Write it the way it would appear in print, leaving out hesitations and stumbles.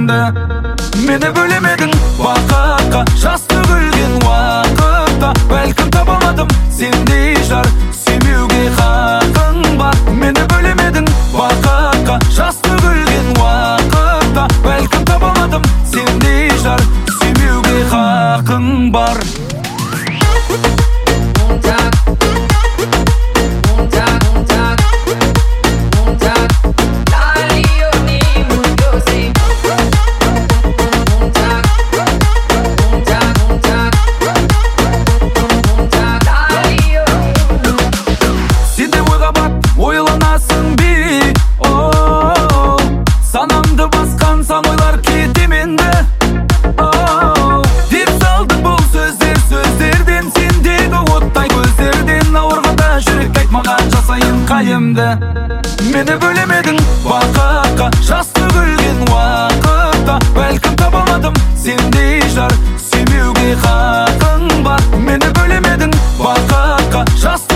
қайымды. Мені бөлемедің бақытқа, жас төгілген уақытта. Бәлкім таба алмадым сендей жар, сүймеуге хақың бар. Мені бөлемедің бақытқа, жас төгілген уақытта. Бәлкім таба алмадым сендей жар, сүймеуге хақың бар. Ойланасың би, санамды басқан сан ойлар кетеменді. Деп салдың бұл сөздерден, сендегі оттай көздерден. Ауырғанда жүректі айтмаған жасайын қайымды. Мені бөлемедің бақытқа, жас төгілген уақытта. Бәлкім таба алмадым сендей жар, сүймеуге хақың бар. Мені бөлемедің бақытқа, жас